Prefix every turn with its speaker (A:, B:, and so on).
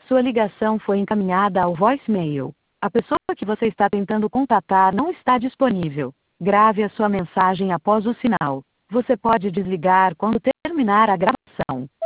A: Sua ligação foi encaminhada ao voicemail. A pessoa que você está tentando contatar não está disponível. Grave a sua mensagem após o sinal. Você pode desligar quando terminar a gravação.